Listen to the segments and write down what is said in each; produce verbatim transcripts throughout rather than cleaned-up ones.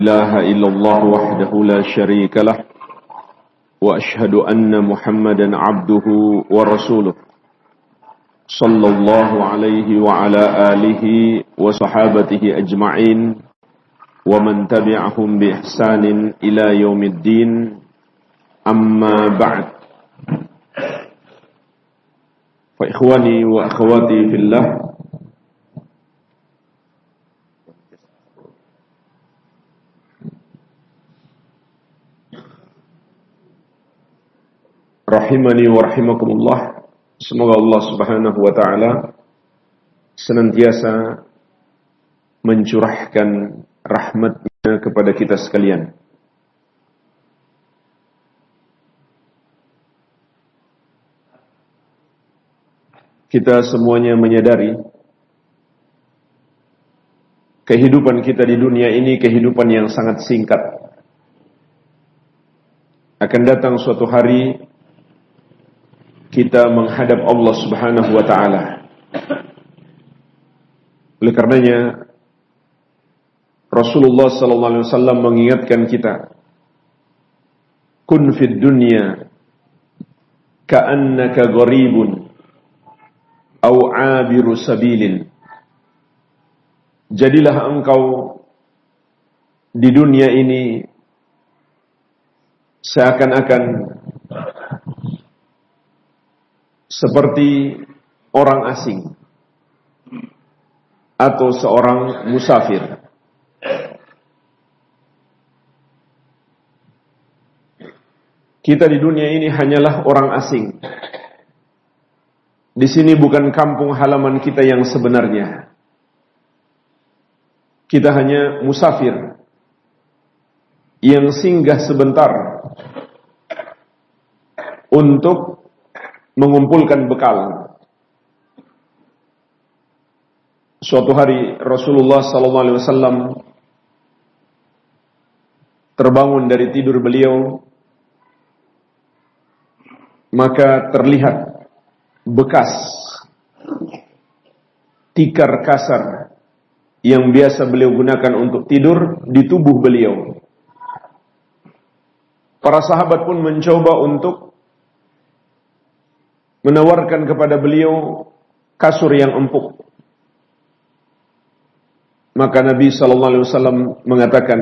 إله إلا الله وحده لا شريك له وأشهد أن محمدا عبده ورسوله صلى الله عليه وعلى آله وصحابته أجمعين ومن تبعهم بإحسان إلى يوم الدين أما بعد فإخواني وأخواتي في الله rahimani wa rahimakumullah. Semoga Allah Subhanahu wa taala senantiasa mencurahkan rahmat-Nya kepada kita sekalian. Kita semuanya menyadari kehidupan kita di dunia ini kehidupan yang sangat singkat. Akan datang suatu hari kita menghadap Allah Subhanahu wa taala. Oleh karenanya Rasulullah sallallahu alaihi wasallam mengingatkan kita, kun fid dunya ka'annaka gharibun aw 'abiru sabilin. Jadilah engkau di dunia ini seakan-akan seperti orang asing atau seorang musafir. Kita di dunia ini hanyalah orang asing. Di sini bukan kampung halaman kita yang sebenarnya. Kita hanya musafir yang singgah sebentar untuk mengumpulkan bekal. Suatu hari Rasulullah sallallahu alaihi wasallam terbangun dari tidur beliau, maka terlihat bekas tikar kasar yang biasa beliau gunakan untuk tidur di tubuh beliau. Para sahabat pun mencoba untuk menawarkan kepada beliau kasur yang empuk. Maka Nabi sallallahu alaihi wasallam mengatakan,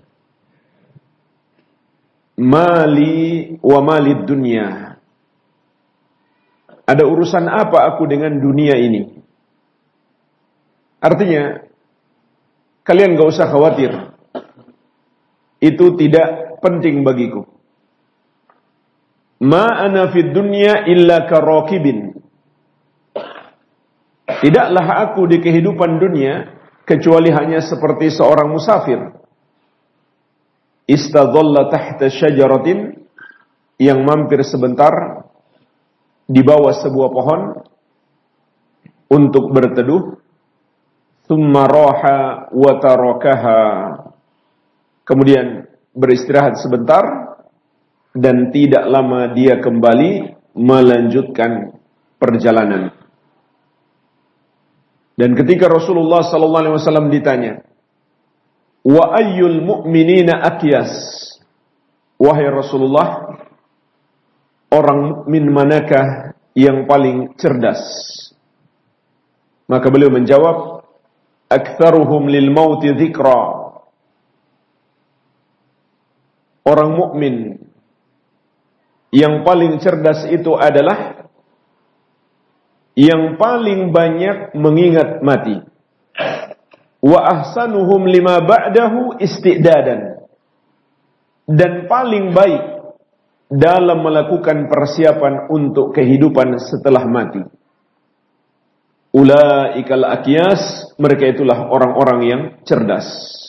"Mali wa malid dunya." Ada urusan apa aku dengan dunia ini? Artinya, kalian gak usah khawatir. Itu tidak penting bagiku. Ma ana fid dunya illa karakibin. Tidaklah aku di kehidupan dunia kecuali hanya seperti seorang musafir. Istadhalla tahta syajaratin, yang mampir sebentar di bawah sebuah pohon untuk berteduh. Thumma raha wa tarakaha, kemudian beristirahat sebentar dan tidak lama dia kembali melanjutkan perjalanan. Dan ketika Rasulullah sallallahu alaihi wasallam ditanya, "Wa ayyul mu'minina aqyas?" Wahai Rasulullah, orang mukmin manakah yang paling cerdas? Maka beliau menjawab, "Aktsaruhum lil mauti dzikra." Orang mukmin yang paling cerdas itu adalah yang paling banyak mengingat mati. Wa ahsanuhum lima ba'dahu isti'dadan. Dan paling baik dalam melakukan persiapan untuk kehidupan setelah mati. Ulaikal aqyas, mereka itulah orang-orang yang cerdas.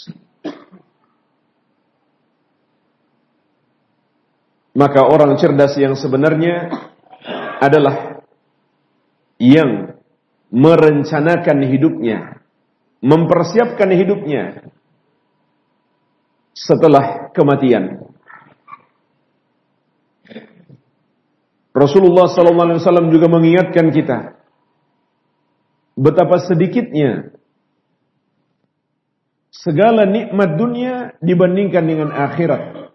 Maka orang cerdas yang sebenarnya adalah yang merencanakan hidupnya, mempersiapkan hidupnya setelah kematian. Rasulullah sallallahu alaihi wasallam juga mengingatkan kita betapa sedikitnya segala nikmat dunia dibandingkan dengan akhirat.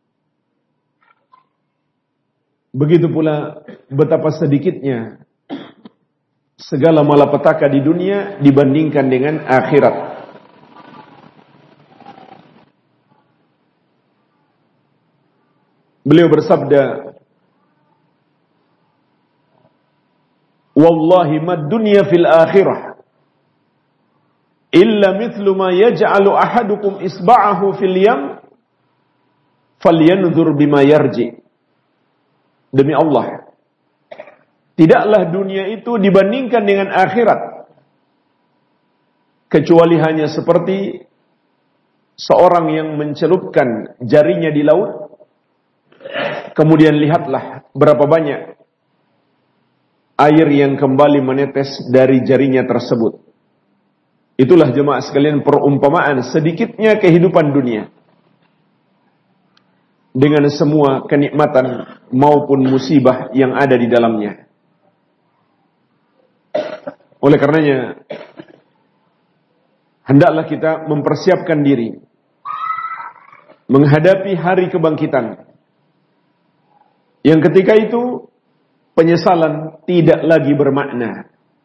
Begitu pula betapa sedikitnya segala malapetaka di dunia dibandingkan dengan akhirat. Beliau bersabda, "Wallahi mad dunya fil akhirah illa mithlu ma yaj'alu ahadukum isba'ahu fil yam falyanzur bima yarji." Demi Allah, tidaklah dunia itu dibandingkan dengan akhirat kecuali hanya seperti seorang yang mencelupkan jarinya di laut, kemudian lihatlah berapa banyak air yang kembali menetes dari jarinya tersebut. Itulah jemaah sekalian perumpamaan sedikitnya kehidupan dunia dengan semua kenikmatan maupun musibah yang ada di dalamnya. Oleh karenanya, hendaklah kita mempersiapkan diri menghadapi hari kebangkitan, yang ketika itu penyesalan tidak lagi bermakna.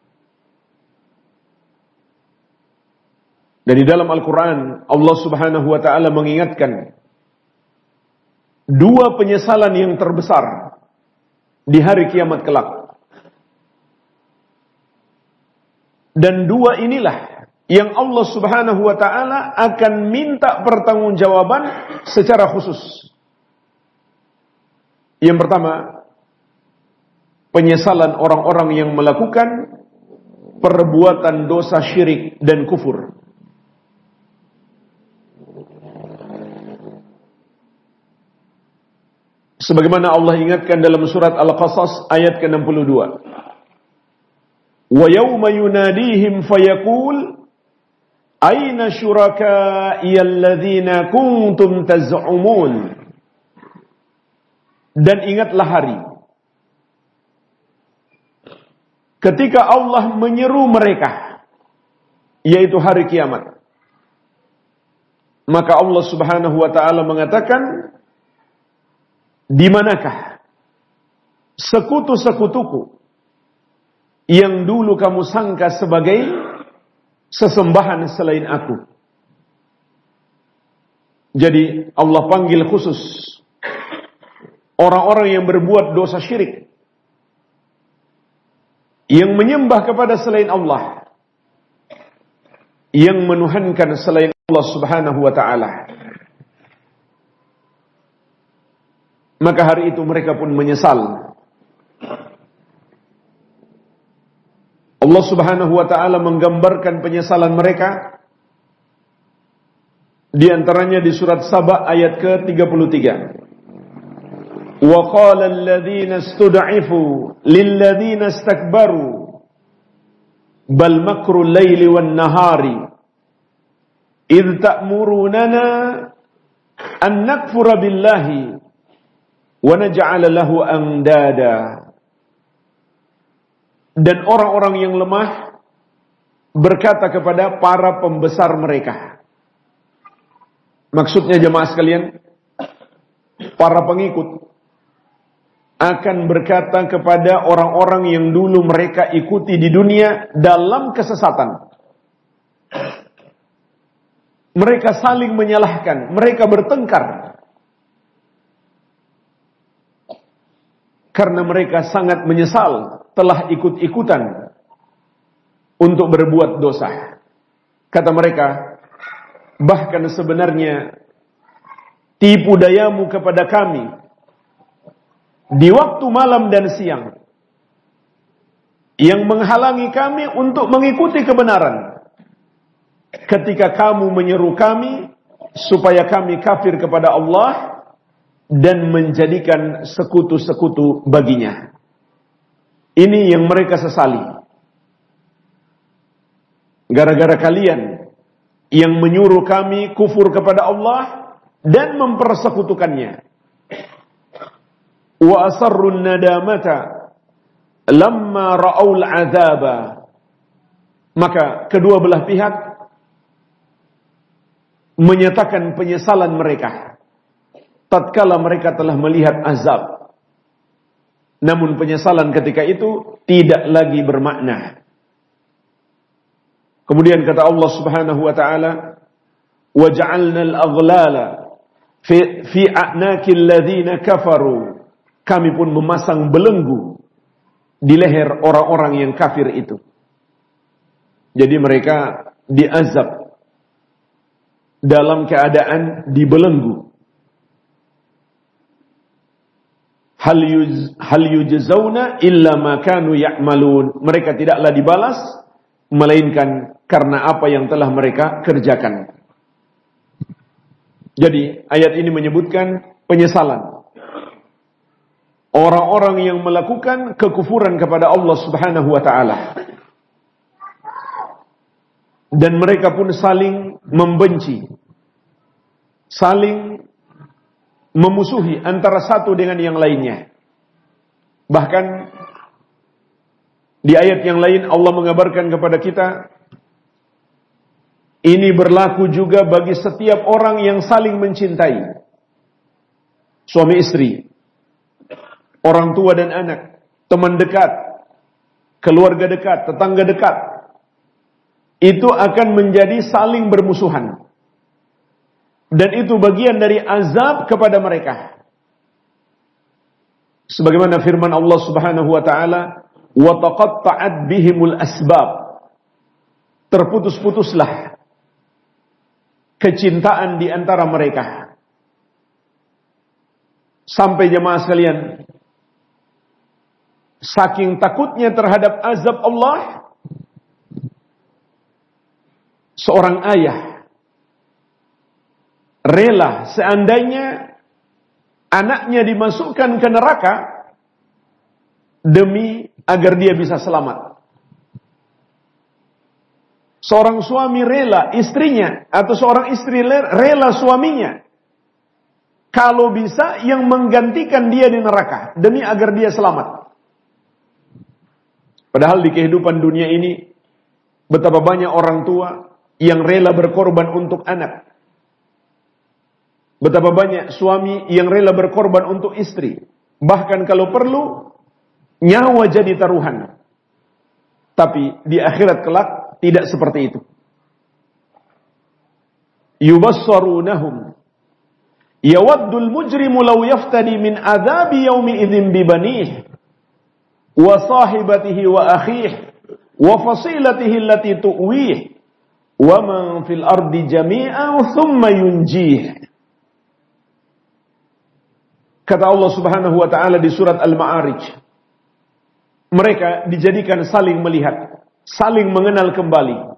Dan di dalam Al-Quran Allah subhanahu wa ta'ala mengingatkan dua penyesalan yang terbesar di hari kiamat kelak. Dan dua inilah yang Allah subhanahu wa ta'ala akan minta pertanggungjawaban secara khusus. Yang pertama, penyesalan orang-orang yang melakukan perbuatan dosa syirik dan kufur. Sebagaimana Allah ingatkan dalam surat Al-Qasas ayat ke enam puluh dua. Wa yawma yunadihim fayaqul aina syuraka'i alladhina kuntum taz'umun. Dan ingatlah hari ketika Allah menyeru mereka, yaitu hari kiamat. Maka Allah subhanahu wa ta'ala mengatakan, di manakah sekutu-sekutuku yang dulu kamu sangka sebagai sesembahan selain aku? Jadi Allah panggil khusus orang-orang yang berbuat dosa syirik, yang menyembah kepada selain Allah, yang menuhankan selain Allah subhanahu wa ta'ala. Maka hari itu mereka pun menyesal. Allah subhanahu wa ta'ala menggambarkan penyesalan mereka di antaranya di surat Saba ayat ke tiga puluh tiga. وَقَالَ الَّذِينَ اسْتُضْعِفُوا لِلَّذِينَ اسْتَكْبَرُوا بَلْ مَكْرُ اللَّيْلِ وَالنَّهَارِ إِذْ تَأْمُرُونَنَا أَنْ نَكْفُرَ بِاللَّهِ وَنَجْعَلَ لَهُ أَنْدَادًا. Dan orang-orang yang lemah berkata kepada para pembesar mereka. Maksudnya jemaah sekalian, para pengikut akan berkata kepada orang-orang yang dulu mereka ikuti di dunia dalam kesesatan. Mereka saling menyalahkan, mereka bertengkar karena mereka sangat menyesal telah ikut-ikutan untuk berbuat dosa. Kata mereka, bahkan sebenarnya tipu dayamu kepada kami di waktu malam dan siang yang menghalangi kami untuk mengikuti kebenaran. Ketika kamu menyeru kami supaya kami kafir kepada Allah dan menjadikan sekutu-sekutu baginya. Ini yang mereka sesali. Gara-gara kalian yang menyuruh kami kufur kepada Allah dan mempersekutukannya. Wa asarrun nadamata lamma ra'aul azaba. Maka kedua belah pihak menyatakan penyesalan mereka tatkala mereka telah melihat azab. Namun penyesalan ketika itu tidak lagi bermakna. Kemudian kata Allah Subhanahu wa taala, "Wa ja'alna al-aghlala fi fi a'naqil ladzina kafaru." Kami pun memasang belenggu di leher orang-orang yang kafir itu. Jadi mereka diazab dalam keadaan dibelenggu. Hal yuz hal yujzauna illa ma kanu ya'malun. Mereka tidaklah dibalas melainkan karena apa yang telah mereka kerjakan. Jadi ayat ini menyebutkan penyesalan orang-orang yang melakukan kekufuran kepada Allah Subhanahu wa taala. Dan mereka pun saling membenci, saling memusuhi antara satu dengan yang lainnya. Bahkan di ayat yang lain Allah mengabarkan kepada kita, ini berlaku juga bagi setiap orang yang saling mencintai. Suami istri, orang tua dan anak, teman dekat, keluarga dekat, tetangga dekat, itu akan menjadi saling bermusuhan. Dan itu bagian dari azab kepada mereka. Sebagaimana firman Allah Subhanahu wa taala, "Wa taqatta'at bihimul asbab." Terputus-putuslah kecintaan di antara mereka. Sampai jemaah sekalian, saking takutnya terhadap azab Allah, seorang ayah rela seandainya anaknya dimasukkan ke neraka demi agar dia bisa selamat. Seorang suami rela istrinya, atau seorang istri rela suaminya, kalau bisa yang menggantikan dia di neraka demi agar dia selamat. Padahal di kehidupan dunia ini betapa banyak orang tua yang rela berkorban untuk anak. Betapa banyak suami yang rela berkorban untuk istri. Bahkan kalau perlu nyawa jadi taruhan. Tapi di akhirat kelak tidak seperti itu. Yubassarunahum yawaddul mujrimu law yaftadi min adzabi yaumi idzin bi banihi wa sahibatihi wa akhihi wa fasilatihi allati tu'wihi wa man fil ardi jami'an thumma yunjih. Kata Allah Subhanahu wa taala di surat Al-Ma'arij, mereka dijadikan saling melihat, saling mengenal kembali.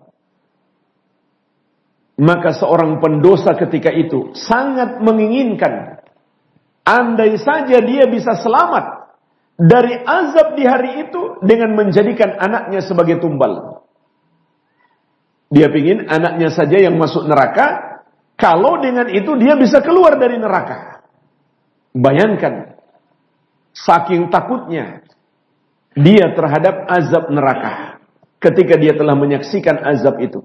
Maka seorang pendosa ketika itu sangat menginginkan, andai saja dia bisa selamat dari azab di hari itu dengan menjadikan anaknya sebagai tumbal. Dia ingin anaknya saja yang masuk neraka, kalau dengan itu dia bisa keluar dari neraka. Bayangkan, saking takutnya dia terhadap azab neraka ketika dia telah menyaksikan azab itu.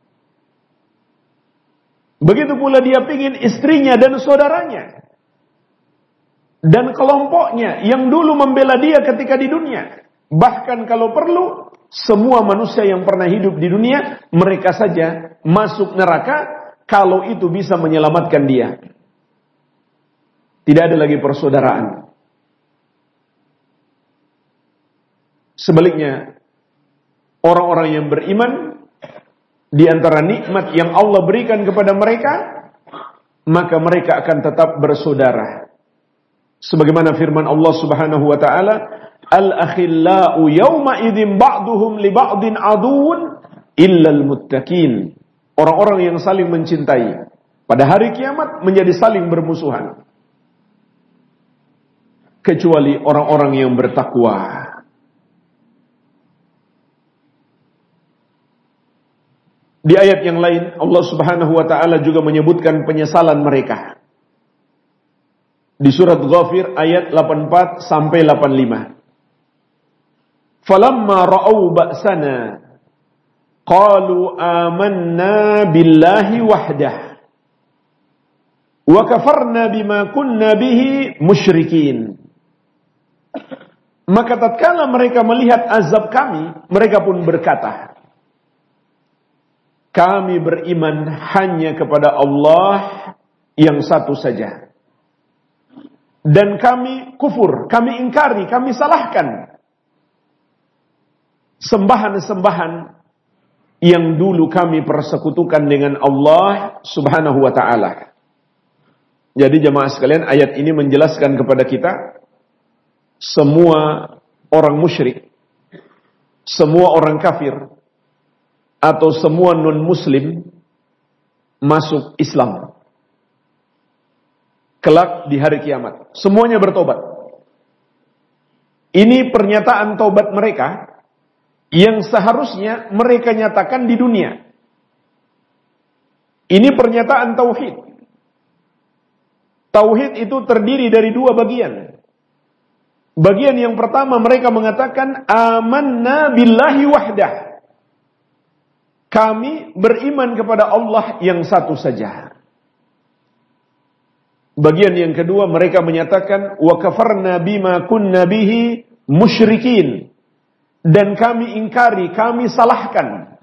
Begitu pula dia ingin istrinya dan saudaranya dan kelompoknya yang dulu membela dia ketika di dunia. Bahkan kalau perlu, semua manusia yang pernah hidup di dunia, mereka saja masuk neraka kalau itu bisa menyelamatkan dia. Tidak ada lagi persaudaraan. Sebaliknya, orang-orang yang beriman, di antara nikmat yang Allah berikan kepada mereka, maka mereka akan tetap bersaudara. Sebagaimana firman Allah Subhanahu wa taala, "Al-akhillau yawma idzin ba'duhum li ba'din aduwwun illal muttaqin." Orang-orang yang saling mencintai pada hari kiamat menjadi saling bermusuhan, kecuali orang-orang yang bertakwa. Di ayat yang lain Allah Subhanahu wa taala juga menyebutkan penyesalan mereka. Di surat Ghafir ayat delapan puluh empat sampai delapan puluh lima. Falamma ra'au ba'sana qalu amanna billahi wahdah wa kafarna bima kunna bihi musyrikin. Maka tatkala mereka melihat azab kami, mereka pun berkata, kami beriman hanya kepada Allah yang satu saja. Dan kami kufur, kami ingkari, kami salahkan sembahan-sembahan yang dulu kami persekutukan dengan Allah Subhanahu wa ta'ala. Jadi jemaah sekalian, ayat ini menjelaskan kepada kita, semua orang musyrik, semua orang kafir, atau semua non-muslim masuk Islam kelak di hari kiamat. Semuanya bertobat. Ini pernyataan taubat mereka yang seharusnya mereka nyatakan di dunia. Ini pernyataan tauhid. Tauhid itu terdiri dari dua bagian. Bagian yang pertama mereka mengatakan amanna billahi wahdah. Kami beriman kepada Allah yang satu saja. Bagian yang kedua mereka menyatakan wa kafarna bima kunna bihi musyrikin. Dan kami ingkari, kami salahkan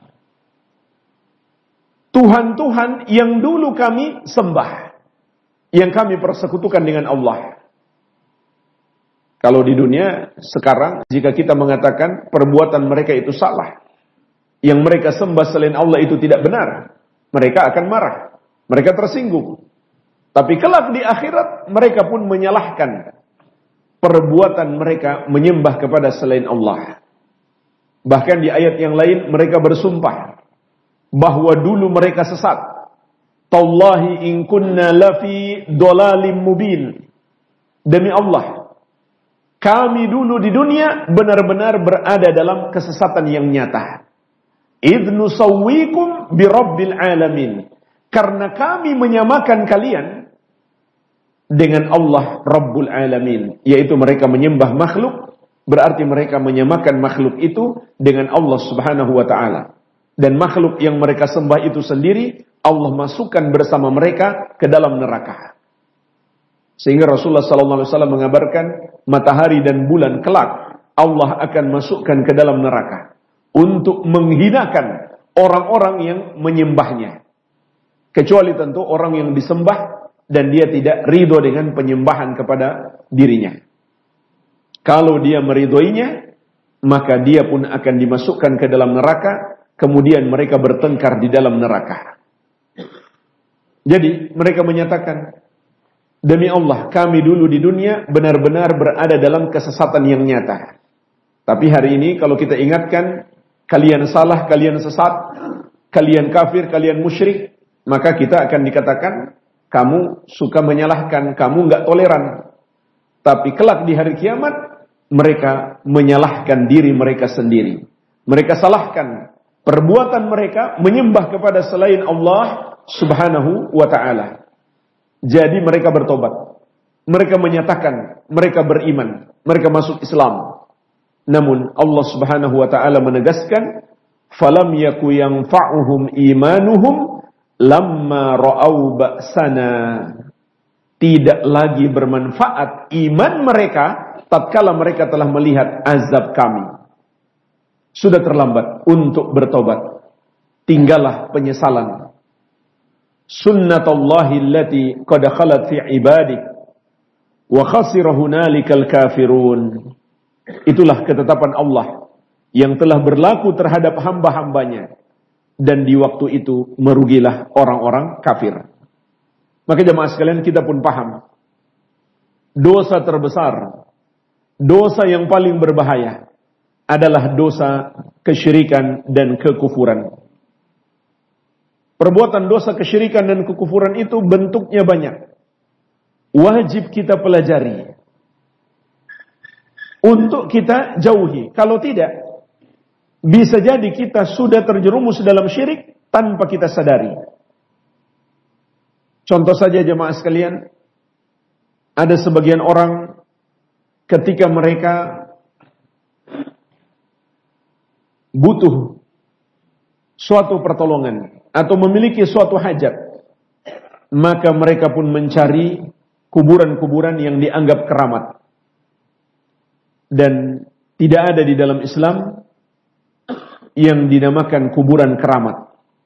Tuhan-Tuhan yang dulu kami sembah, yang kami persekutukan dengan Allah. Kalau di dunia sekarang, jika kita mengatakan perbuatan mereka itu salah, yang mereka sembah selain Allah itu tidak benar, mereka akan marah, mereka tersinggung. Tapi kelak di akhirat, mereka pun menyalahkan perbuatan mereka menyembah kepada selain Allah. Bahkan di ayat yang lain, mereka bersumpah bahwa dulu mereka sesat. Tallahi in kunna lafi dolalim mubin. Demi Allah, kami dulu di dunia benar-benar berada dalam kesesatan yang nyata. Idh nusawwikum birabbil alamin. Karena kami menyamakan kalian dengan Allah Rabbul Alamin. Yaitu mereka menyembah makhluk, berarti mereka menyamakan makhluk itu dengan Allah Subhanahu wa ta'ala. Dan makhluk yang mereka sembah itu sendiri, Allah masukkan bersama mereka ke dalam neraka. Sehingga Rasulullah sallallahu alaihi wasallam mengabarkan, matahari dan bulan kelak Allah akan masukkan ke dalam neraka untuk menghinakan orang-orang yang menyembahnya. Kecuali tentu orang yang disembah dan dia tidak ridho dengan penyembahan kepada dirinya. Kalau dia meridhoinya, maka dia pun akan dimasukkan ke dalam neraka, kemudian mereka bertengkar di dalam neraka. Jadi mereka menyatakan, demi Allah, kami dulu di dunia benar-benar berada dalam kesesatan yang nyata. Tapi hari ini kalau kita ingatkan, kalian salah, kalian sesat, kalian kafir, kalian musyrik, maka kita akan dikatakan, kamu suka menyalahkan, kamu enggak toleran. Tapi kelak di hari kiamat, mereka menyalahkan diri mereka sendiri. Mereka salahkan perbuatan mereka menyembah kepada selain Allah Subhanahu wa ta'ala. Jadi mereka bertobat. Mereka menyatakan, mereka beriman, mereka masuk Islam. Namun Allah Subhanahu wa ta'ala menegaskan, falam yaku yanfa'uhum imanuhum lamma ra'au ba'sana. Tidak lagi bermanfaat iman mereka tatkala mereka telah melihat azab kami. Sudah terlambat untuk bertobat. Tinggallah penyesalan. Sunnatullahi allati qad khalat fi ibadik wa khasira hunalikal kafirun. Itulah ketetapan Allah yang telah berlaku terhadap hamba-hambanya, dan di waktu itu merugilah orang-orang kafir. Maka jemaah sekalian, kita pun paham dosa terbesar, dosa yang paling berbahaya adalah dosa kesyirikan dan kekufuran. Perbuatan dosa kesyirikan dan kekufuran itu bentuknya banyak. Wajib kita pelajari untuk kita jauhi. Kalau tidak, bisa jadi kita sudah terjerumus dalam syirik tanpa kita sadari. Contoh saja jemaah sekalian, ada sebagian orang ketika mereka butuh suatu pertolongan atau memiliki suatu hajat, maka mereka pun mencari kuburan-kuburan yang dianggap keramat. Dan tidak ada di dalam Islam yang dinamakan kuburan keramat.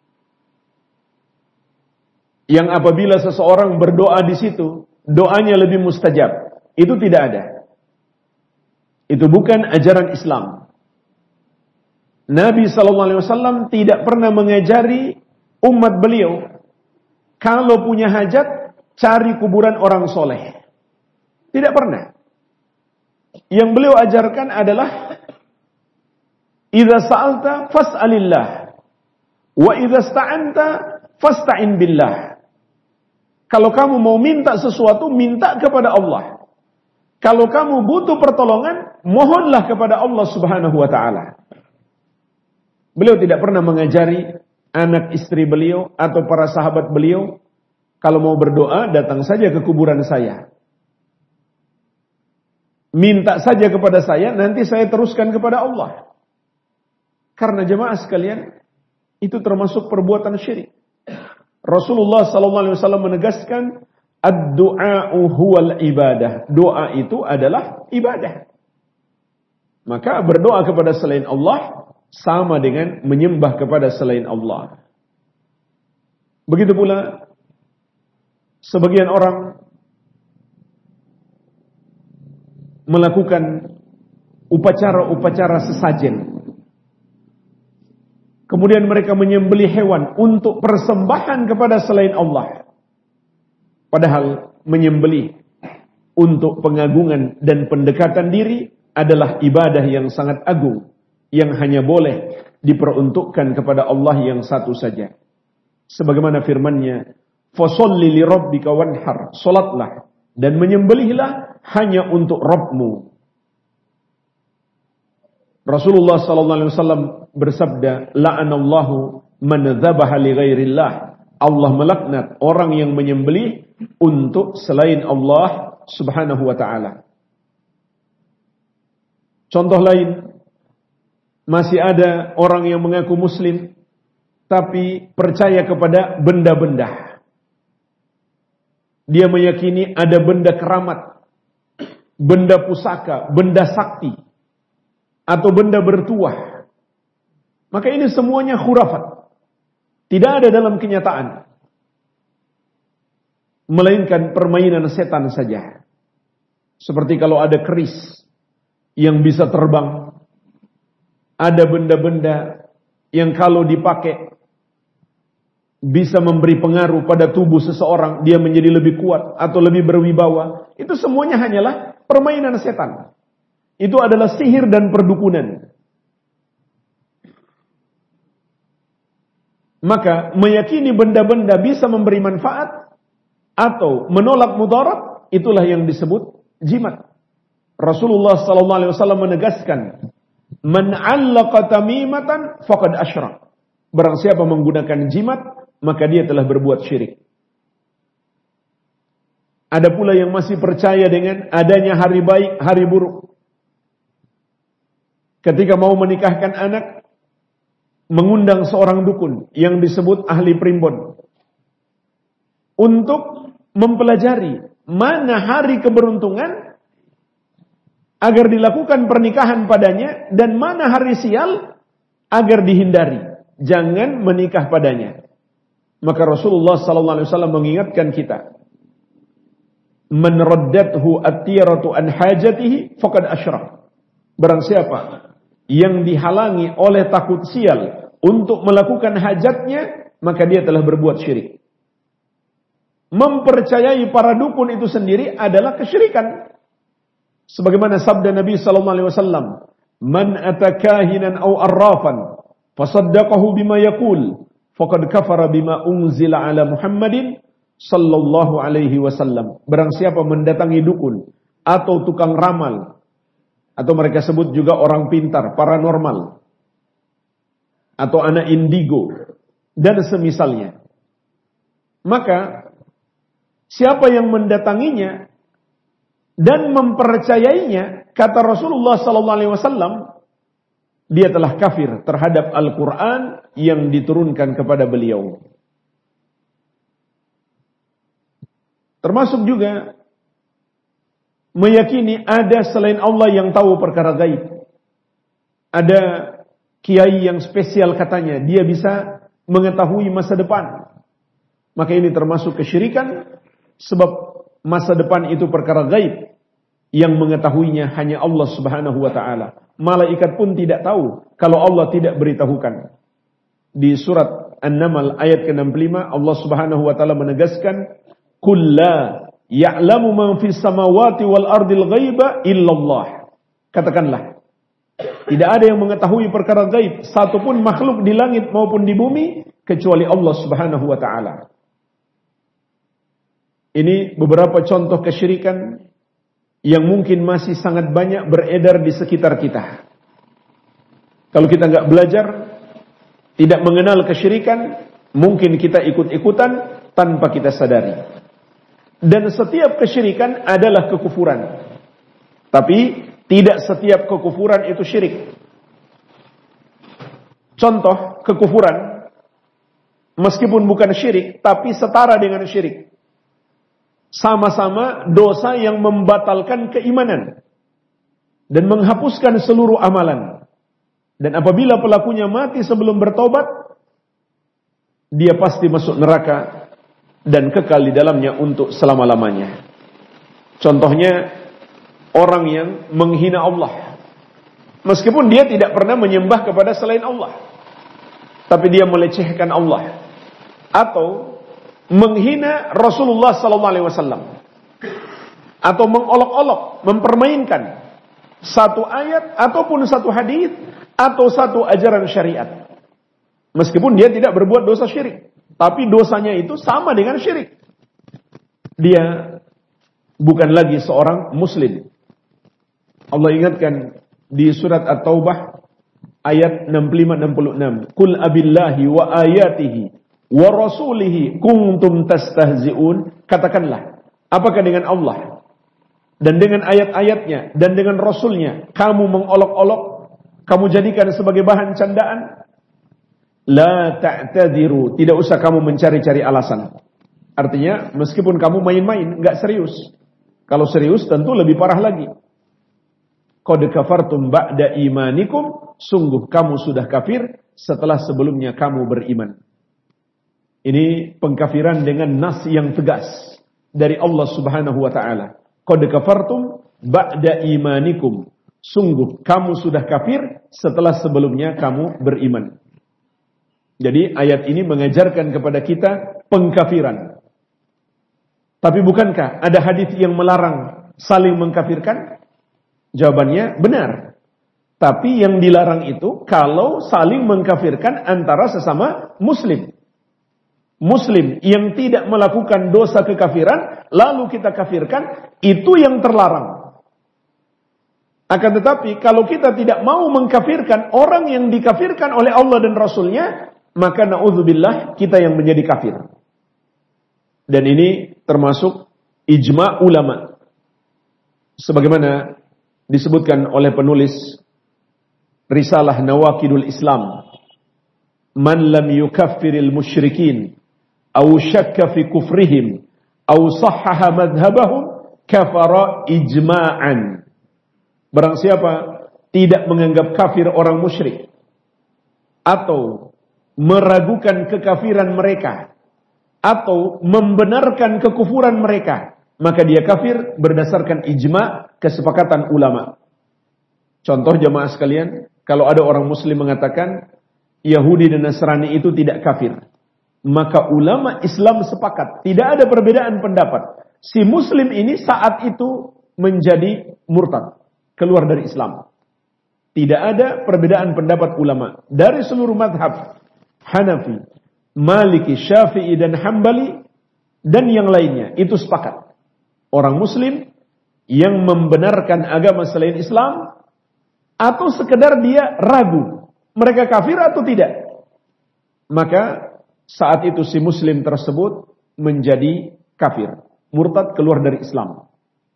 Yang apabila seseorang berdoa di situ, doanya lebih mustajab. Itu tidak ada. Itu bukan ajaran Islam. Nabi sallallahu alaihi wasallam tidak pernah mengajari umat beliau, kalau punya hajat, cari kuburan orang soleh. Tidak pernah. Yang beliau ajarkan adalah, idza sa'alta fas'alillah, wa idza sta'anta fasta'in billah. Kalau kamu mau minta sesuatu, minta kepada Allah. Kalau kamu butuh pertolongan, mohonlah kepada Allah Subhanahu wa taala. Beliau tidak pernah mengajari anak istri beliau atau para sahabat beliau, kalau mau berdoa datang saja ke kuburan saya. Minta saja kepada saya, nanti saya teruskan kepada Allah. Karena jemaah sekalian, itu termasuk perbuatan syirik. Rasulullah sallallahu alaihi wasallam menegaskan, ad-du'a'u huwal ibadah. Doa itu adalah ibadah. Maka berdoa kepada selain Allah sama dengan menyembah kepada selain Allah. Begitu pula sebagian orang melakukan upacara-upacara sesajen. Kemudian mereka menyembelih hewan untuk persembahan kepada selain Allah. Padahal menyembelih untuk pengagungan dan pendekatan diri adalah ibadah yang sangat agung, yang hanya boleh diperuntukkan kepada Allah yang satu saja. Sebagaimana firman-Nya, "Fasholli li rabbika wanhar." Salatlah dan menyembelihlah hanya untuk Rabbmu. Rasulullah sallallahu alaihi wasallam bersabda, "La'anallahu man dzabaha li ghairillah." Allah melaknat orang yang menyembelih untuk selain Allah Subhanahu wa taala. Contoh lain, masih ada orang yang mengaku muslim tapi percaya kepada benda-benda. Dia meyakini ada benda keramat, benda pusaka, benda sakti, atau benda bertuah. Maka ini semuanya khurafat. Tidak ada dalam kenyataan. Melainkan permainan setan saja. Seperti kalau ada keris yang bisa terbang. Ada benda-benda yang kalau dipakai bisa memberi pengaruh pada tubuh seseorang. Dia menjadi lebih kuat atau lebih berwibawa. Itu semuanya hanyalah permainan setan. Itu adalah sihir dan perdukunan. Maka meyakini benda-benda bisa memberi manfaat atau menolak mudarat, itulah yang disebut jimat. Rasulullah sallallahu alaihi wasallam menegaskan, "Man 'allaqa tamimatan faqad asyrak." Barang siapa menggunakan jimat, maka dia telah berbuat syirik. Ada pula yang masih percaya dengan adanya hari baik, hari buruk. Ketika mau menikahkan anak, mengundang seorang dukun yang disebut ahli primbon untuk mempelajari mana hari keberuntungan agar dilakukan pernikahan padanya dan mana hari sial agar dihindari, jangan menikah padanya. Maka Rasulullah sallallahu alaihi wasallam mengingatkan kita, "Man raddathu at-tiratu an hajatihi faqad asyrak." Barang siapa yang dihalangi oleh takut sial untuk melakukan hajatnya, maka dia telah berbuat syirik. Mempercayai para dukun itu sendiri adalah kesyirikan. Sebagaimana sabda Nabi sallallahu alaihi wasallam, "Man atakahinan aw arrafan fasaddaqahu bima yaqul faqad kafara bima unzila ala Muhammadin sallallahu alaihi wasallam." Barang siapa mendatangi dukun atau tukang ramal, atau mereka sebut juga orang pintar, paranormal, atau anak indigo, dan semisalnya. Maka, siapa yang mendatanginya dan mempercayainya, kata Rasulullah sallallahu alaihi wasallam, dia telah kafir terhadap Al-Quran yang diturunkan kepada beliau. Termasuk juga meyakini ada selain Allah yang tahu perkara gaib. Ada kiai yang spesial katanya, dia bisa mengetahui masa depan. Maka ini termasuk kesyirikan, sebab masa depan itu perkara gaib yang mengetahuinya hanya Allah Subhanahu wa taala. Malaikat pun tidak tahu kalau Allah tidak beritahukan. Di surat An-Naml ayat ke enam puluh lima Allah Subhanahu wa taala menegaskan, "Qul la ya'lamu man fis samawati wal ardil ghaiba illallah." Katakanlah, tidak ada yang mengetahui perkara gaib satupun makhluk di langit maupun di bumi kecuali Allah Subhanahu wa taala. Ini beberapa contoh kesyirikan yang mungkin masih sangat banyak beredar di sekitar kita. Kalau kita nggak belajar, tidak mengenal kesyirikan, mungkin kita ikut-ikutan tanpa kita sadari. Dan setiap kesyirikan adalah kekufuran. Tapi tidak setiap kekufuran itu syirik. Contoh kekufuran, meskipun bukan syirik, tapi setara dengan syirik. Sama-sama dosa yang membatalkan keimanan dan menghapuskan seluruh amalan. Dan apabila pelakunya mati sebelum bertobat, dia pasti masuk neraka dan kekal di dalamnya untuk selama-lamanya. Contohnya, orang yang menghina Allah. Meskipun dia tidak pernah menyembah kepada selain Allah, tapi dia melecehkan Allah. Atau menghina Rasulullah sallallahu alaihi wasallam, atau mengolok-olok, mempermainkan satu ayat ataupun satu hadis atau satu ajaran syariat. Meskipun dia tidak berbuat dosa syirik, tapi dosanya itu sama dengan syirik. Dia bukan lagi seorang muslim. Allah ingatkan di surat At-Taubah ayat enam puluh lima enam puluh enam, "Qul abillahi wa ayatihi wa rasulihi kuntum tastahzi'un." Katakanlah, apakah dengan Allah dan dengan ayat-ayatnya dan dengan Rasulnya kamu mengolok-olok, kamu jadikan sebagai bahan candaan? La ta'tadiru, tidak usah kamu mencari-cari alasan. Artinya, meskipun kamu main-main, enggak serius. Kalau serius tentu lebih parah lagi. Qad kafartum ba'da imanikum, sungguh kamu sudah kafir setelah sebelumnya kamu beriman. Ini pengkafiran dengan nas yang tegas dari Allah Subhanahu wa taala. Qad kafartum ba'da imanikum, sungguh kamu sudah kafir setelah sebelumnya kamu beriman. Jadi ayat ini mengajarkan kepada kita pengkafiran. Tapi bukankah ada hadis yang melarang saling mengkafirkan? Jawabannya benar. Tapi yang dilarang itu kalau saling mengkafirkan antara sesama muslim. Muslim yang tidak melakukan dosa kekafiran lalu kita kafirkan, itu yang terlarang. Akan tetapi kalau kita tidak mau mengkafirkan orang yang dikafirkan oleh Allah dan Rasulnya, maka na'udzubillah kita yang menjadi kafir. Dan ini termasuk ijma' ulama. Sebagaimana disebutkan oleh penulis Risalah Nawaqidul Islam, "Man lam yukaffiril musyrikin aw syakka fi kufrihim aw sahhaha madhhabahum kafara ijma'an." Barang siapa tidak menganggap kafir orang musyrik atau meragukan kekafiran mereka atau membenarkan kekufuran mereka, maka dia kafir berdasarkan ijma' kesepakatan ulama. Contoh jemaah sekalian, kalau ada orang muslim mengatakan Yahudi dan Nasrani itu tidak kafir, maka ulama Islam sepakat, tidak ada perbedaan pendapat. Si muslim ini saat itu menjadi murtad, keluar dari Islam. Tidak ada perbedaan pendapat ulama dari seluruh mazhab, Hanafi, Maliki, Syafi'i dan Hambali dan yang lainnya, itu sepakat. Orang muslim yang membenarkan agama selain Islam atau sekedar dia ragu mereka kafir atau tidak, maka saat itu si muslim tersebut menjadi kafir, murtad, keluar dari Islam.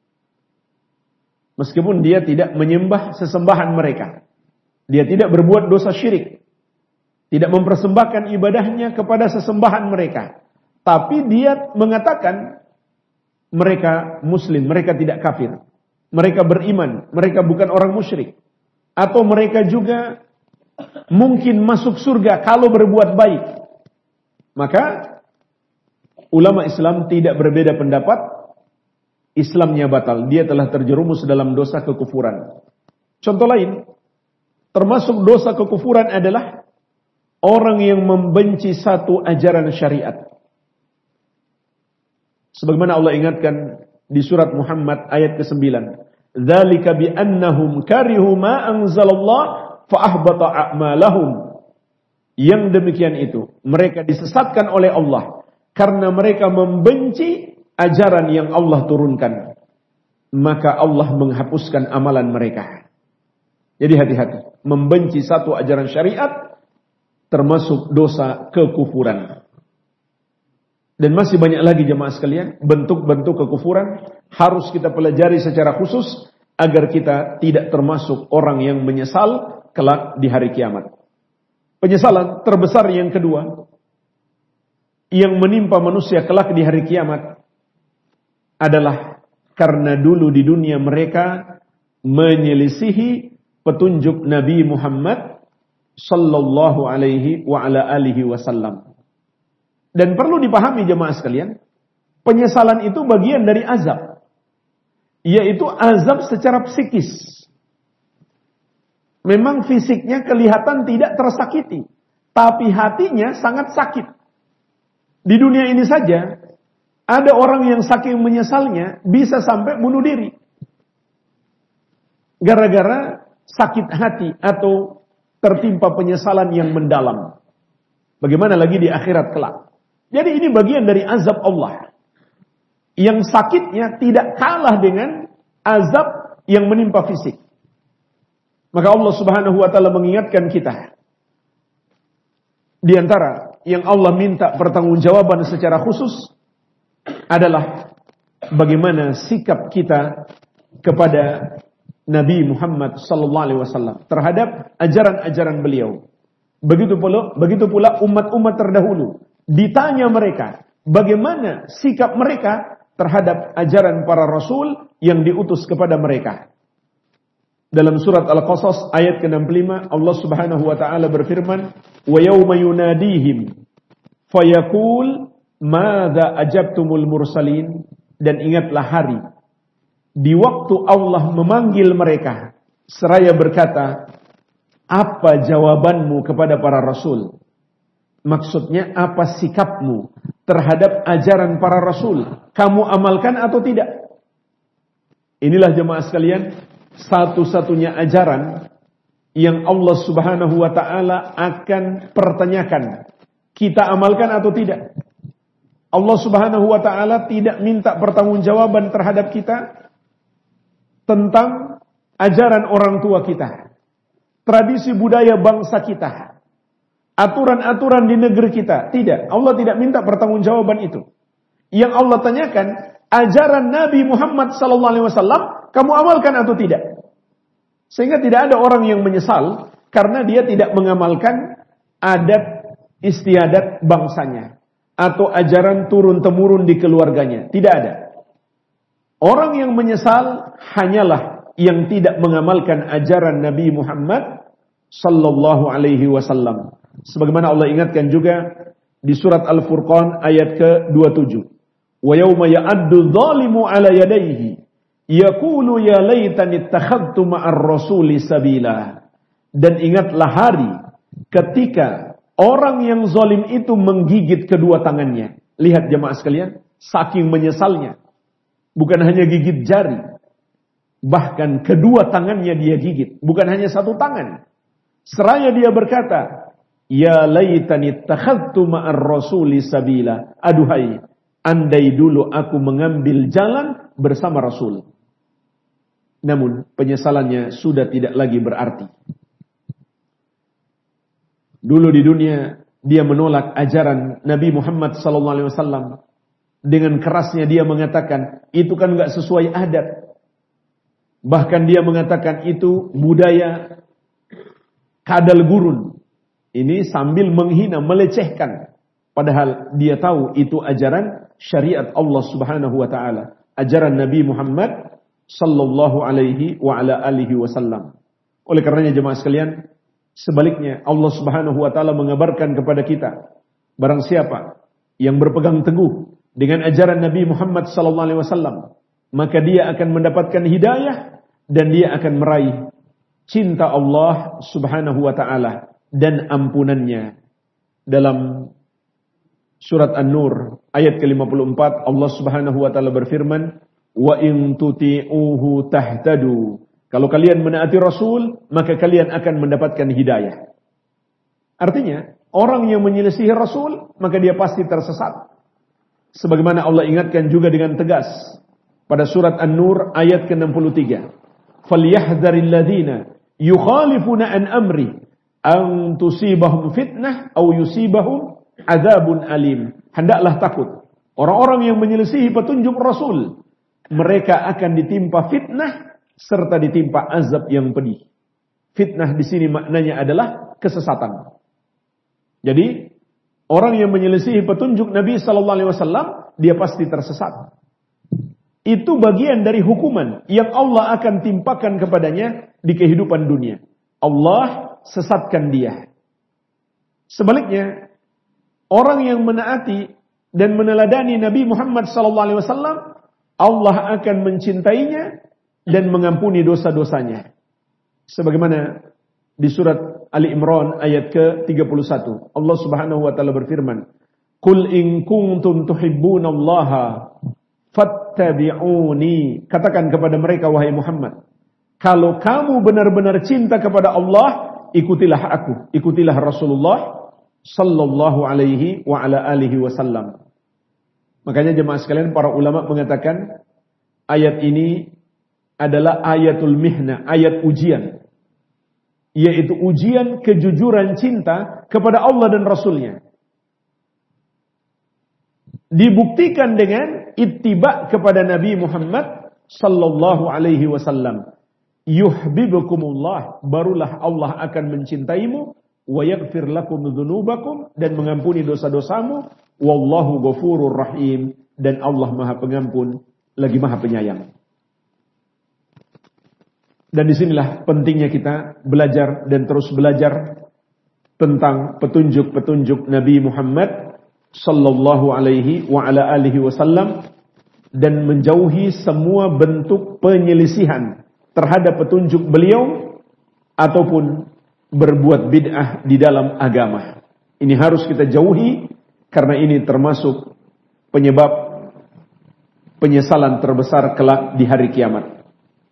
Meskipun dia tidak menyembah sesembahan mereka, dia tidak berbuat dosa syirik, tidak mempersembahkan ibadahnya kepada sesembahan mereka, tapi dia mengatakan mereka muslim, mereka tidak kafir. Mereka beriman, mereka bukan orang musyrik. Atau mereka juga mungkin masuk surga kalau berbuat baik. Maka ulama Islam tidak berbeda pendapat, Islamnya batal. Dia telah terjerumus dalam dosa kekufuran. Contoh lain, termasuk dosa kekufuran adalah orang yang membenci satu ajaran syariat. Sebagaimana Allah ingatkan di surat Muhammad ayat kesembilan. Dzalika bi annahum karihu ma anzalallah fa ahbata a'malahum. Yang demikian itu, mereka disesatkan oleh Allah karena mereka membenci ajaran yang Allah turunkan. Maka Allah menghapuskan amalan mereka. Jadi hati-hati, membenci satu ajaran syariat termasuk dosa kekufuran. Dan masih banyak lagi jemaah sekalian, bentuk-bentuk kekufuran harus kita pelajari secara khusus agar kita tidak termasuk orang yang menyesal kelak di hari kiamat. Penyesalan terbesar yang kedua yang menimpa manusia kelak di hari kiamat adalah karena dulu di dunia mereka menyelisihi petunjuk Nabi Muhammad sallallahu alaihi wa ala alihi wasallam. Dan perlu dipahami jemaah sekalian, penyesalan itu bagian dari azab, yaitu azab secara psikis. Memang fisiknya kelihatan tidak tersakiti, tapi hatinya sangat sakit. Di dunia ini saja, ada orang yang saking menyesalnya bisa sampai bunuh diri. Gara-gara sakit hati atau tertimpa penyesalan yang mendalam. Bagaimana lagi di akhirat kelak. Jadi ini bagian dari azab Allah. Yang sakitnya tidak kalah dengan azab yang menimpa fisik. Maka Allah Subhanahu wa taala mengingatkan kita. Di antara yang Allah minta pertanggungjawaban secara khusus adalah bagaimana sikap kita kepada Nabi Muhammad sallallahu alaihi wasallam terhadap ajaran-ajaran beliau. Begitu pula begitu pula umat-umat terdahulu. Ditanya mereka, bagaimana sikap mereka terhadap ajaran para rasul yang diutus kepada mereka. Dalam surat Al-Qasas ayat ke enam puluh lima, Allah Subhanahu wa taala berfirman, "Wa yauma yunadihim fayaqul madza ajabtumul mursalin." Dan ingatlah hari di waktu Allah memanggil mereka seraya berkata, "Apa jawabanmu kepada para rasul?" Maksudnya apa sikapmu terhadap ajaran para rasul? Kamu amalkan atau tidak? Inilah jemaah sekalian, satu-satunya ajaran yang Allah Subhanahu wa taala akan pertanyakan. Kita amalkan atau tidak? Allah Subhanahu wa taala tidak minta pertanggungjawaban terhadap kita tentang ajaran orang tua kita, tradisi budaya bangsa kita, aturan-aturan di negeri kita. Tidak, Allah tidak minta pertanggungjawaban itu. Yang Allah tanyakan, ajaran Nabi Muhammad sallallahu alaihi wasallam kamu amalkan atau tidak? Sehingga tidak ada orang yang menyesal karena dia tidak mengamalkan adat istiadat bangsanya atau ajaran turun-temurun di keluarganya. Tidak ada. Orang yang menyesal hanyalah yang tidak mengamalkan ajaran Nabi Muhammad sallallahu alaihi wasallam. Sebagaimana Allah ingatkan juga di surat Al-Furqan ayat ke dua puluh tujuh. Wa yauma ya'addu dzalimu 'ala yadayhi yaqulu ya laitani ittakhadtu ma'ar rasuli sabila. Dan ingatlah hari ketika orang yang zalim itu menggigit kedua tangannya. Lihat jemaah sekalian, saking menyesalnya. Bukan hanya gigit jari, bahkan kedua tangannya dia gigit, bukan hanya satu tangan. Seraya dia berkata, ya laitani ittakhadtu ma'ar rasuli sabila. Aduhai, andai dulu aku mengambil jalan bersama Rasul. Namun penyesalannya sudah tidak lagi berarti. Dulu di dunia dia menolak ajaran Nabi Muhammad sallallahu alaihi wasallam. Dengan kerasnya dia mengatakan, itu kan enggak sesuai adat. Bahkan dia mengatakan itu budaya kadal gurun. Ini sambil menghina, melecehkan. Padahal dia tahu itu ajaran syariat Allah Subhanahu wa taala. ajaran Nabi Muhammad sallallahu alaihi wa ala alihi wasallam. Oleh karenanya jemaah sekalian, sebaliknya Allah Subhanahu wa taala mengabarkan kepada kita, barang siapa yang berpegang teguh dengan ajaran Nabi Muhammad sallallahu alaihi wasallam, maka dia akan mendapatkan hidayah dan dia akan meraih cinta Allah Subhanahu wa taala dan ampunannya. Dalam surat An-Nur ayat ke lima puluh empat Allah Subhanahu wa taala berfirman, "Wa in tuti'uhu tahtadu." Kalau kalian menaati Rasul, maka kalian akan mendapatkan hidayah. Artinya, orang yang menyelisihi Rasul, maka dia pasti tersesat. Sebagaimana Allah ingatkan juga dengan tegas pada surat An-Nur ayat ke enam puluh tiga. "Falyahdharil ladzina yukhalifuna an amri an tusibahum fitnah aw yusibahum adzabun alim." Hendaklah takut orang-orang yang menyelisihi petunjuk Rasul, mereka akan ditimpa fitnah serta ditimpa azab yang pedih. Fitnah di sini maknanya adalah kesesatan. Jadi orang yang menyelisihi petunjuk Nabi sallallahu alaihi wasallam, dia pasti tersesat. Itu bagian dari hukuman yang Allah akan timpakan kepadanya di kehidupan dunia. Allah sesatkan dia. Sebaliknya, orang yang menaati dan meneladani Nabi Muhammad sallallahu alaihi wasallam, Allah akan mencintainya dan mengampuni dosa-dosanya. Sebagaimana di surat Ali Imran ayat ke tiga puluh satu, Allah Subhanahu wa taala berfirman, "Qul in kuntum tuhibbunallaha fattabi'uni." Katakan kepada mereka wahai Muhammad, kalau kamu benar-benar cinta kepada Allah, ikutilah aku, ikutilah Rasulullah sallallahu alaihi wa ala alihi wasallam. Makanya jemaah sekalian, para ulama mengatakan ayat ini adalah ayatul mihna, ayat ujian, yaitu ujian kejujuran cinta kepada Allah dan Rasulnya. Dibuktikan dengan ittiba kepada Nabi Muhammad sallallahu alaihi wasallam. Yuhibbukumullah, barulah Allah akan mencintaimu, wa yaghfir lakum dzunubakum, dan mengampuni dosa-dosamu, wallahu ghafurur rahim, dan Allah Maha Pengampun lagi Maha Penyayang. Dan disinilah pentingnya kita belajar dan terus belajar tentang petunjuk-petunjuk Nabi Muhammad sallallahu alaihi wa ala alihi wasallam, dan menjauhi semua bentuk penyelisihan terhadap petunjuk beliau ataupun berbuat bid'ah di dalam agama. Ini harus kita jauhi karena ini termasuk penyebab penyesalan terbesar kelak di hari kiamat.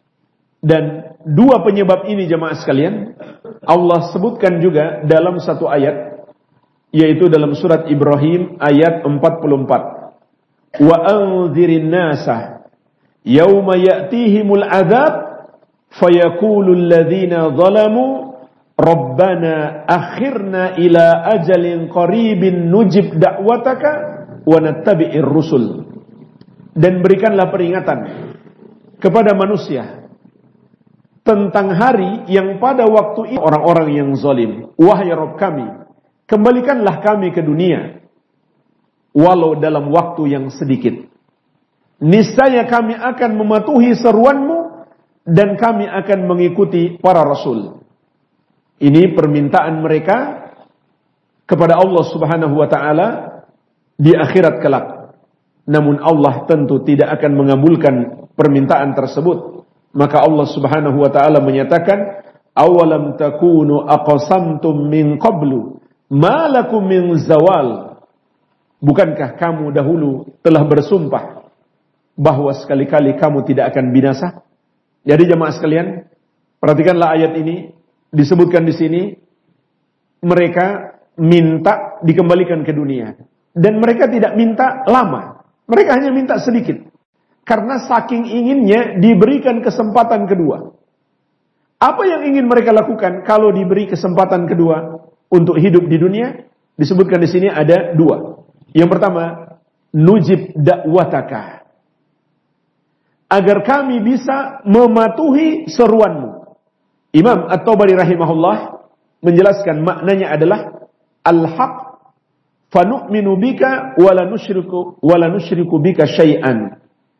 Dan dua penyebab ini jemaah sekalian Allah sebutkan juga dalam satu ayat, yaitu dalam surat Ibrahim ayat empat puluh empat. Wa anzirin nasa yauma ya'tihimul adzab fayaqulul ladzina zalamu rabbana akhirna ila ajalin qaribin nujib da'wataka wa nattabi'ir rusul. Dan berikanlah peringatan kepada manusia tentang hari yang pada waktu itu orang-orang yang zalim, wahai Rabb kami, kembalikanlah kami ke dunia walau dalam waktu yang sedikit. Niscaya kami akan mematuhi seruanmu dan kami akan mengikuti para rasul. Ini permintaan mereka kepada Allah Subhanahu wa taala di akhirat kelak. Namun Allah tentu tidak akan mengabulkan permintaan tersebut. Maka Allah Subhanahu wa taala menyatakan, "Awalam takunu aqsamtum min qablu ma lakum min zawal." Bukankah kamu dahulu telah bersumpah bahwa sekali-kali kamu tidak akan binasa? Jadi jemaah sekalian, perhatikanlah ayat ini, disebutkan di sini mereka minta dikembalikan ke dunia, dan mereka tidak minta lama. Mereka hanya minta sedikit. Karena saking inginnya diberikan kesempatan kedua. Apa yang ingin mereka lakukan kalau diberi kesempatan kedua untuk hidup di dunia? Disebutkan di sini ada dua. Yang pertama, nujib da'wataka. Agar kami bisa mematuhi seruanmu. Imam At-Tabari rahimahullah menjelaskan maknanya adalah al-haq fanu'minu bika wala nusyriku wala nusyriku bika syai'an.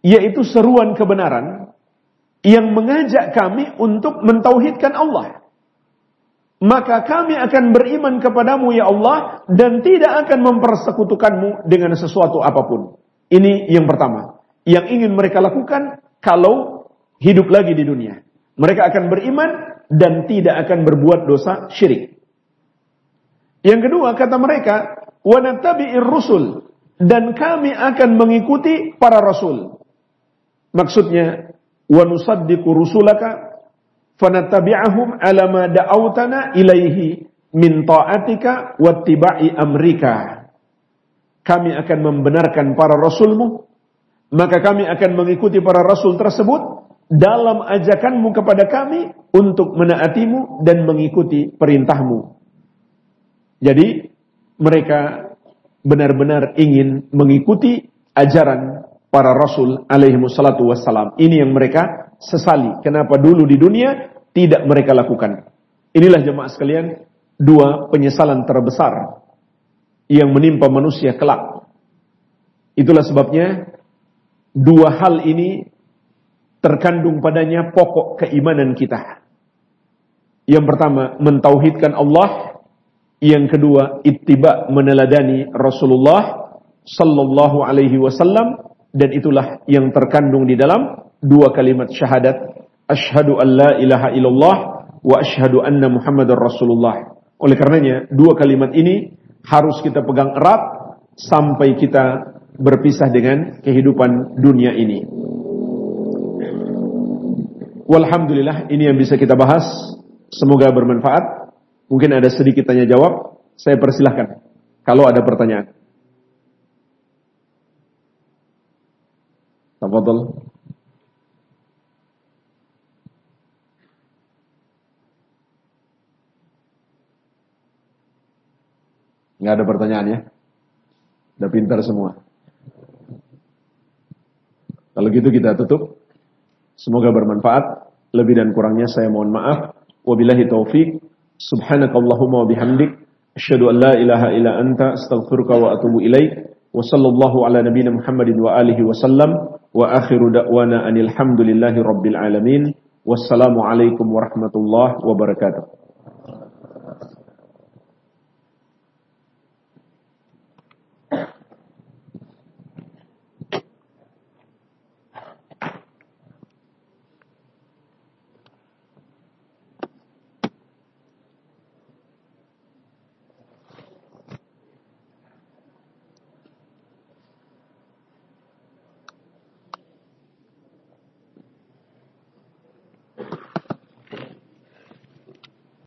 yaitu seruan kebenaran yang mengajak kami untuk mentauhidkan Allah. Maka kami akan beriman kepadamu ya Allah dan tidak akan mempersekutukanmu dengan sesuatu apapun. Ini yang pertama yang ingin mereka lakukan kalau hidup lagi di dunia. Mereka akan beriman dan tidak akan berbuat dosa syirik. Yang kedua kata mereka, wa nattabi'ir rusul, dan kami akan mengikuti para rasul. Maksudnya, wa nusaddiqu rusulaka fanattabi'ahum ala ma da'autana ilaihi min ta'atika wattiba'i amrika. Kami akan membenarkan para rasulmu, maka kami akan mengikuti para rasul tersebut dalam ajakanmu kepada kami untuk menaatimu dan mengikuti perintahmu. Jadi mereka benar-benar ingin mengikuti ajaran para rasul alaihi wassalatu wassalam. Ini yang mereka sesali. Kenapa dulu di dunia tidak mereka lakukan. Inilah jemaah sekalian, dua penyesalan terbesar yang menimpa manusia kelak. Itulah sebabnya dua hal ini terkandung padanya pokok keimanan kita. Yang pertama, mentauhidkan Allah. Yang kedua, ittiba, meneladani Rasulullah sallallahu alaihi wasallam. Dan itulah yang terkandung di dalam dua kalimat syahadat. Asyhadu an la ilaha illallah wa asyhadu anna Muhammadar Rasulullah. Oleh karenanya, dua kalimat ini harus kita pegang erat sampai kita berpisah dengan kehidupan dunia ini. Walhamdulillah, ini yang bisa kita bahas. Semoga bermanfaat. Mungkin ada sedikit tanya jawab. Saya persilahkan kalau ada pertanyaan. Tafadhol. Nggak ada pertanyaan ya? Udah pintar semua. Kalau gitu kita tutup. Semoga bermanfaat. Lebih dan kurangnya saya mohon maaf. Wabillahi taufiq. Subhanakallahumma wa bihamdik. Asyhadu an la ilaha illa anta astaghfiruka wa atubu ilaik. Wa sallallahu ala nabiyyina Muhammadin wa alihi wa sallam. Wa akhiru da'wana anil hamdulillahi rabbil alamin. Wassalamu alaikum warahmatullahi wabarakatuh.